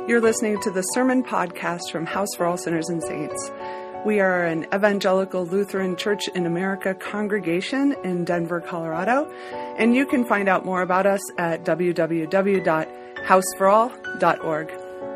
You're listening to the Sermon Podcast from House for All Sinners and Saints. We are an evangelical Lutheran Church in America congregation in Denver, Colorado, and you can find out more about us at www.houseforall.org.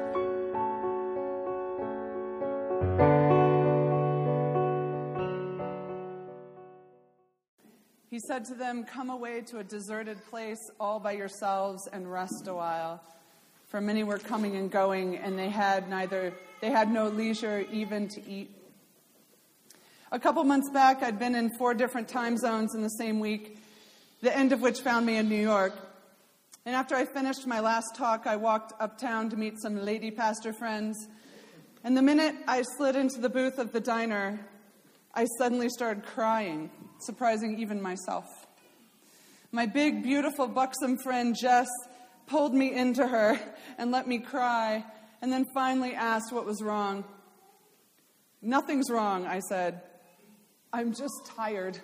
He said to them, "Come away to a deserted place all by yourselves and rest a while." For many were coming and going, and they had no leisure even to eat. A couple months back, I'd been in 4 different time zones in the same week, the end of which found me in New York. And after I finished my last talk, I walked uptown to meet some lady pastor friends. And the minute I slid into the booth of the diner, I suddenly started crying, surprising even myself. My big, beautiful, buxom friend Jess pulled me into her and let me cry, and then finally asked what was wrong. "Nothing's wrong," I said. "I'm just tired."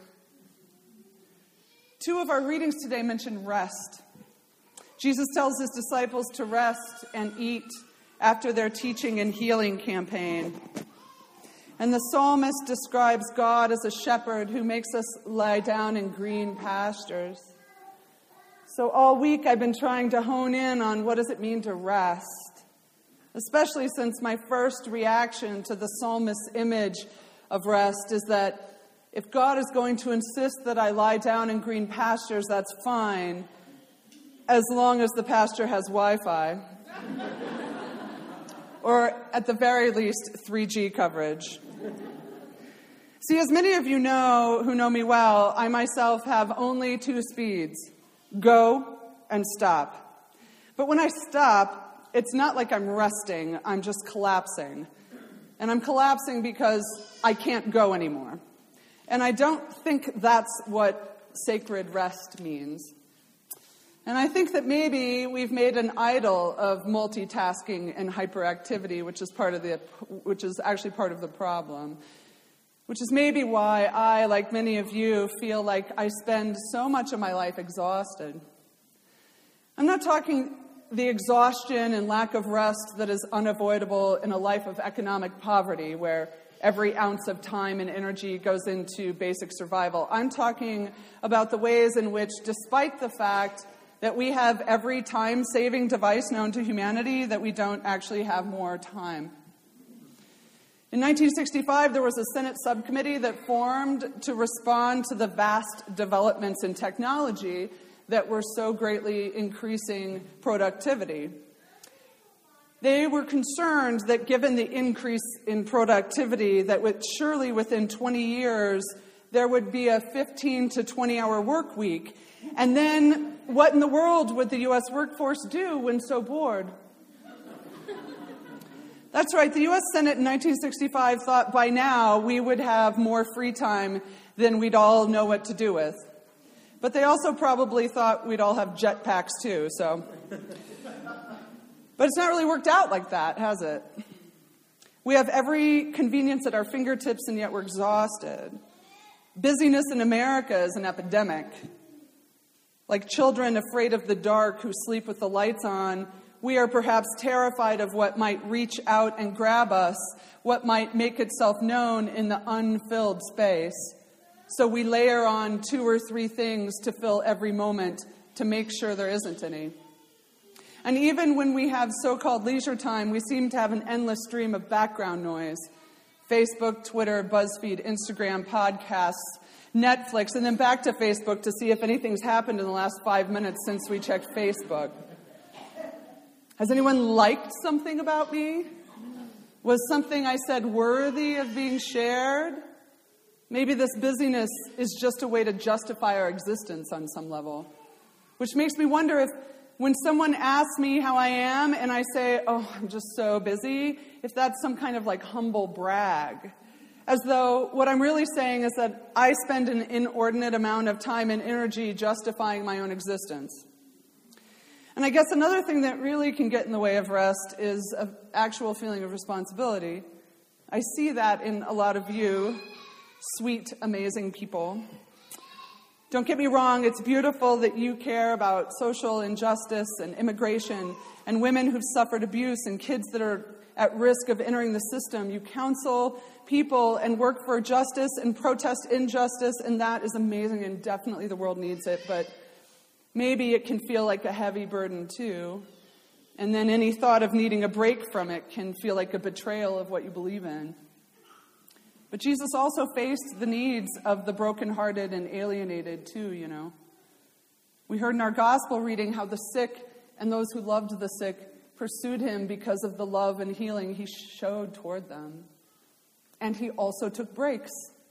2 of our readings today mention rest. Jesus tells his disciples to rest and eat after their teaching and healing campaign. And the psalmist describes God as a shepherd who makes us lie down in green pastures. So all week I've been trying to hone in on what does it mean to rest, especially since my first reaction to the psalmist's image of rest is that if God is going to insist that I lie down in green pastures, that's fine, as long as the pasture has Wi-Fi. Or at the very least, 3G coverage. See, as many of you know who know me well, I myself have only 2 speeds: go and stop. But when I stop, it's not like I'm resting, I'm just collapsing. And I'm collapsing because I can't go anymore. And I don't think that's what sacred rest means. And I think that maybe we've made an idol of multitasking and hyperactivity, which is actually part of the problem. Which is maybe why I, like many of you, feel like I spend so much of my life exhausted. I'm not talking the exhaustion and lack of rest that is unavoidable in a life of economic poverty, where every ounce of time and energy goes into basic survival. I'm talking about the ways in which, despite the fact that we have every time-saving device known to humanity, that we don't actually have more time. In 1965, there was a Senate subcommittee that formed to respond to the vast developments in technology that were so greatly increasing productivity. They were concerned that given the increase in productivity, that surely within 20 years, there would be a 15 to 20-hour work week. And then what in the world would the U.S. workforce do when so bored? That's right, the U.S. Senate in 1965 thought by now we would have more free time than we'd all know what to do with. But they also probably thought we'd all have jetpacks too, so. But it's not really worked out like that, has it? We have every convenience at our fingertips, and yet we're exhausted. Busyness in America is an epidemic. Like children afraid of the dark who sleep with the lights on, we are perhaps terrified of what might reach out and grab us, what might make itself known in the unfilled space. So we layer on 2 or 3 things to fill every moment to make sure there isn't any. And even when we have so-called leisure time, we seem to have an endless stream of background noise. Facebook, Twitter, BuzzFeed, Instagram, podcasts, Netflix, and then back to Facebook to see if anything's happened in the last 5 minutes since we checked Facebook. Has anyone liked something about me? Was something I said worthy of being shared? Maybe this busyness is just a way to justify our existence on some level. Which makes me wonder if when someone asks me how I am and I say, "Oh, I'm just so busy," if that's some kind of like humble brag. As though what I'm really saying is that I spend an inordinate amount of time and energy justifying my own existence. And I guess another thing that really can get in the way of rest is an actual feeling of responsibility. I see that in a lot of you, sweet, amazing people. Don't get me wrong, it's beautiful that you care about social injustice and immigration and women who've suffered abuse and kids that are at risk of entering the system. You counsel people and work for justice and protest injustice, and that is amazing, and definitely the world needs it, but maybe it can feel like a heavy burden too. And then any thought of needing a break from it can feel like a betrayal of what you believe in. But Jesus also faced the needs of the brokenhearted and alienated too, you know. We heard in our gospel reading how the sick and those who loved the sick pursued him because of the love and healing he showed toward them. And he also took breaks.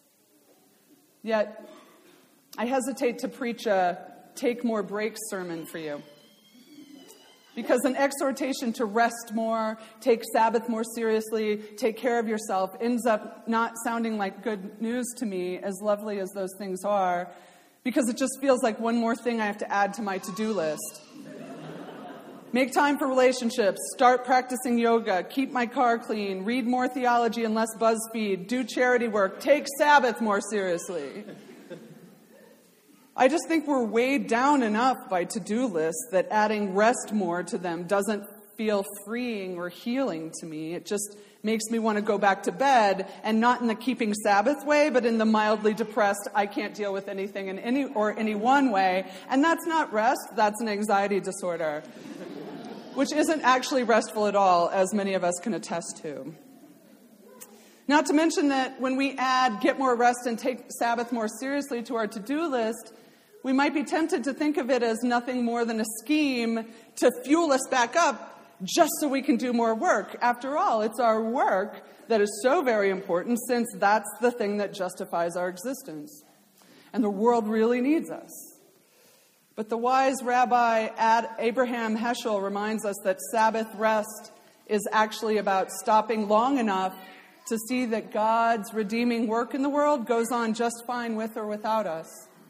Yet, I hesitate to preach a take more breaks sermon for you. Because an exhortation to rest more, take Sabbath more seriously, take care of yourself, ends up not sounding like good news to me, as lovely as those things are, because it just feels like one more thing I have to add to my to-do list. Make time for relationships, start practicing yoga, keep my car clean, read more theology and less BuzzFeed, do charity work, take Sabbath more seriously. I just think we're weighed down enough by to-do lists that adding rest more to them doesn't feel freeing or healing to me. It just makes me want to go back to bed, and not in the keeping Sabbath way, but in the mildly depressed, I can't deal with anything in any one way. And that's not rest, that's an anxiety disorder, which isn't actually restful at all, as many of us can attest to. Not to mention that when we add get more rest and take Sabbath more seriously to our to-do list, we might be tempted to think of it as nothing more than a scheme to fuel us back up just so we can do more work. After all, it's our work that is so very important, since that's the thing that justifies our existence. And the world really needs us. But the wise Rabbi Abraham Heschel reminds us that Sabbath rest is actually about stopping long enough to see that God's redeeming work in the world goes on just fine with or without us.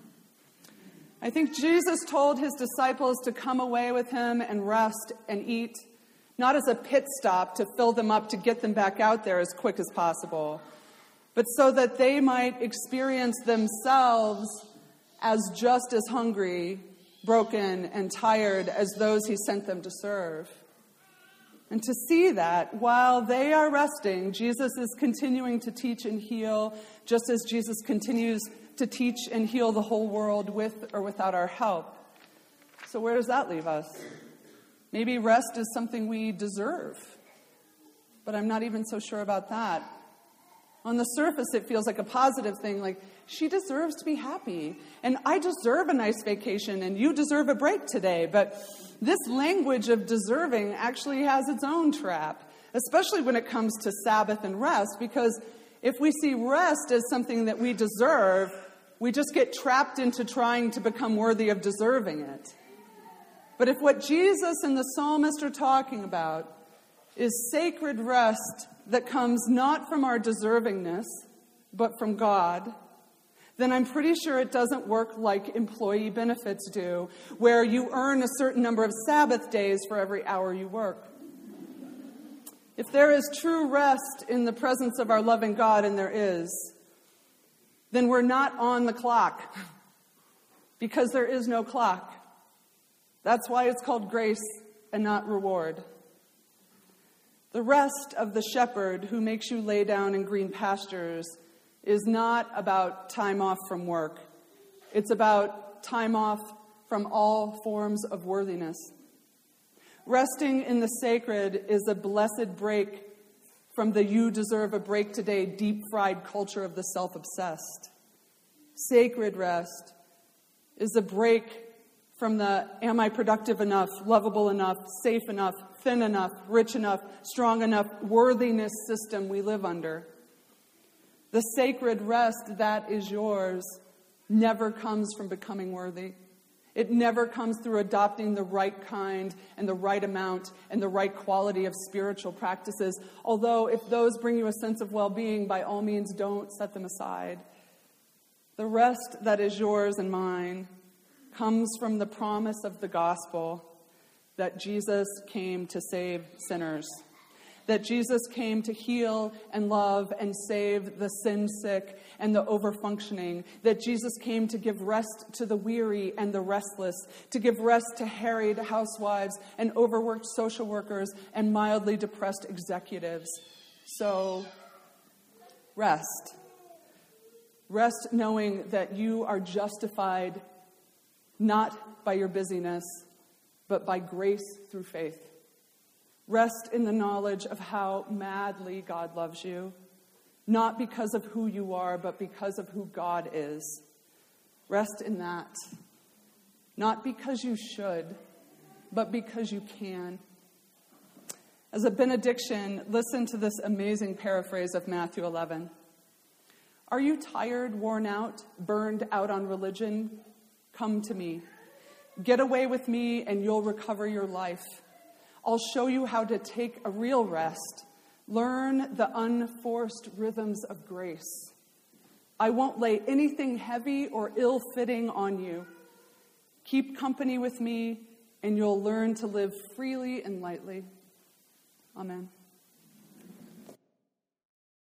I think Jesus told his disciples to come away with him and rest and eat, not as a pit stop to fill them up to get them back out there as quick as possible, but so that they might experience themselves as just as hungry, broken, and tired as those he sent them to serve. And to see that while they are resting, Jesus is continuing to teach and heal, just as Jesus continues to teach and heal the whole world with or without our help. So where does that leave us? Maybe rest is something we deserve, but I'm not even so sure about that. On the surface, it feels like a positive thing, like she deserves to be happy, and I deserve a nice vacation, and you deserve a break today. But this language of deserving actually has its own trap, especially when it comes to Sabbath and rest, because if we see rest as something that we deserve, we just get trapped into trying to become worthy of deserving it. But if what Jesus and the psalmist are talking about is sacred rest that comes not from our deservingness, but from God, then I'm pretty sure it doesn't work like employee benefits do, where you earn a certain number of Sabbath days for every hour you work. If there is true rest in the presence of our loving God, and there is, then we're not on the clock, because there is no clock. That's why it's called grace and not reward. The rest of the shepherd who makes you lay down in green pastures is not about time off from work. It's about time off from all forms of worthiness. Resting in the sacred is a blessed break from the you deserve a break today deep-fried culture of the self-obsessed. Sacred rest is a break from the am I productive enough, lovable enough, safe enough, thin enough, rich enough, strong enough worthiness system we live under. The sacred rest that is yours never comes from becoming worthy. It never comes through adopting the right kind and the right amount and the right quality of spiritual practices. Although if those bring you a sense of well-being, by all means don't set them aside. The rest that is yours and mine comes from the promise of the gospel that Jesus came to save sinners. that Jesus came to heal and love and save the sin-sick and the overfunctioning, that Jesus came to give rest to the weary and the restless, to give rest to harried housewives and overworked social workers and mildly depressed executives. So, rest. Rest knowing that you are justified not by your busyness, but by grace through faith. Rest in the knowledge of how madly God loves you, not because of who you are, but because of who God is. Rest in that. Not because you should, but because you can. As a benediction, listen to this amazing paraphrase of Matthew 11. Are you tired, worn out, burned out on religion? Come to me. Get away with me and you'll recover your life. I'll show you how to take a real rest. Learn the unforced rhythms of grace. I won't lay anything heavy or ill-fitting on you. Keep company with me and you'll learn to live freely and lightly. Amen.